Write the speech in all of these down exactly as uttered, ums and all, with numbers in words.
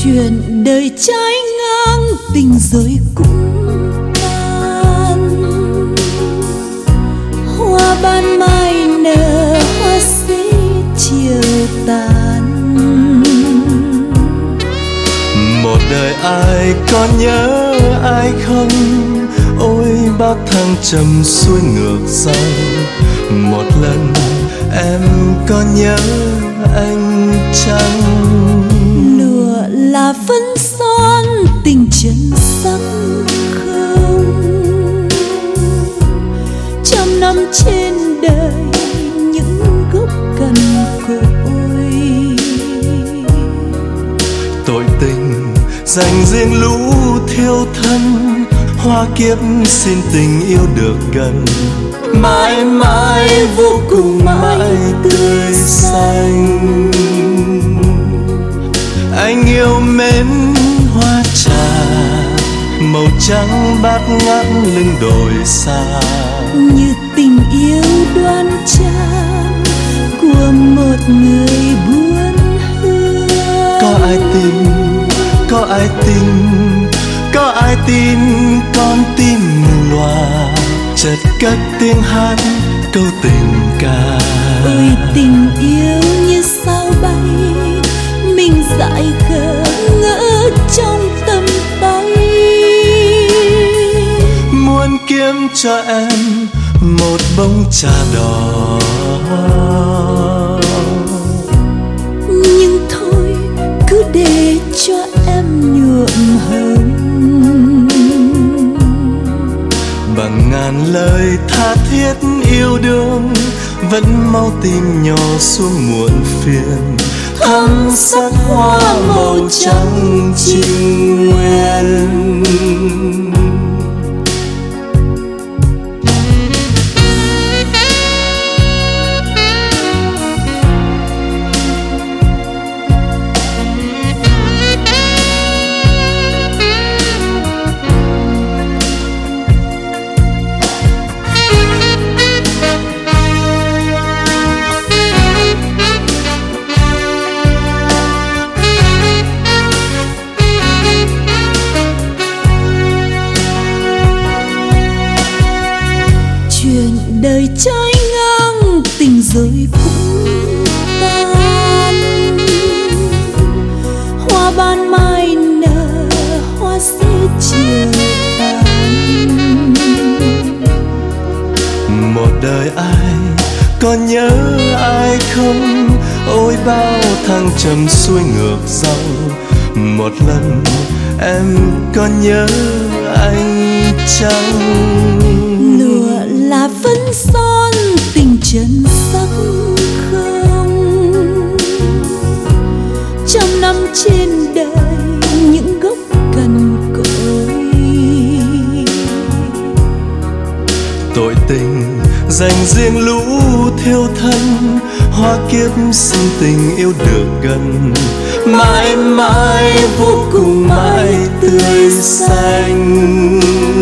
chuyện đời trái ngang tình rồi cũng tan. Hoa ban mai nở, hoa sẽ chiều tàn. Một đời ai có nhớ ai không, ôi bao thăng trầm xuôi ngược dòng. Một lần em có nhớ anh chăng? Lụa là phấn son tình chân sắc không. Trăm năm trên đời những gốc cằn cỗi. Tội tình dành riêng lũ thiêu thân, hoa kiếp xin tình yêu được gần. Mãi mãi vô cùng mãi tươi xanh. Anh yêu mến hoa trà, màu trắng bát ngát lưng đồi xa. Như tình yêu đoan trang của một người buôn hương. Có ai tin, có ai tin, có ai tin con tim mù lòa chợt cất tiếng hát câu tình ca. Ôi tình yêu như sao bay, mình dại khờ ngỡ trong tầm tay. Muốn kiếm cho em một bông trà đỏ, nhưng thôi cứ để cho em nhuộm hồng. Bằng ngàn lời tha thiết yêu đương, vẫn mau tìm nhỏ xuống muộn phiền. Thắm sắc hoa màu trắng trinh nguyên. Đời trái ngang tình rồi cũng tan. Hoa ban mai nở, hoa sẽ chiều tàn. Một đời ai có nhớ ai không, ôi bao thăng trầm xuôi ngược dòng. Một lần em có nhớ anh chăng? Lụa là phấn son tình chân sắc không. Trăm năm trên đời những gốc cằn cỗi. Tội tình dành riêng lũ thiêu thân, hoa kiếp xin tình yêu được gần. Mãi mãi vô cùng mãi tươi xanh.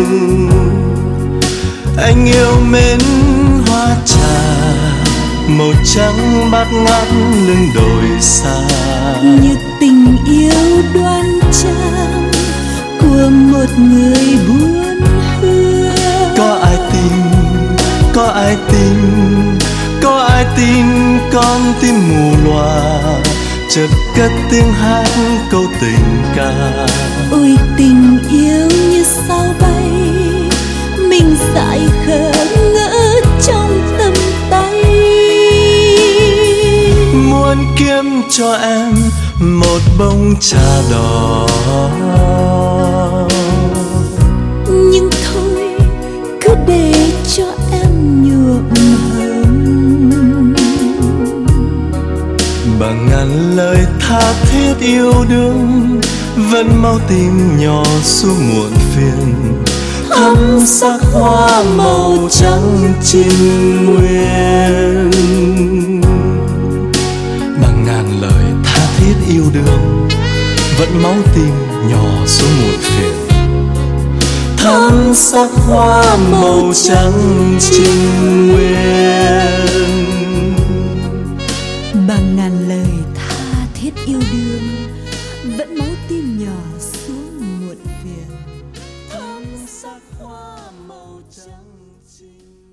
Anh yêu mến hoa trà, màu trắng bát ngát lưng đồi xa. Như tình yêu đoan trang của một người buôn hương. Có ai tin, có ai tin, có ai tin con tim mù lòa chợt cất tiếng hát câu tình ca. Ôi tình yêu như sao bay, mình dại khờ ngỡ trong tầm tay. Muốn kiếm cho em một bông trà đỏ, nhưng thôi cứ để cho em nhuộm hồng. Bằng ngàn lời tha thiết yêu đương, vẫn mau tìm nhỏ xuống muộn phiền. Thắm sắc hoa màu trắng trinh nguyên. Bằng ngàn lời tha thiết yêu đương, vẫn máu tim nhỏ xuống muộn phiền. Thắm sắc hoa màu trắng trinh nguyên. Bằng ngàn lời tha thiết yêu đương, vẫn máu tim tim nhỏ xuống muộn phiền. thắm sắc hoa màu trắng trình.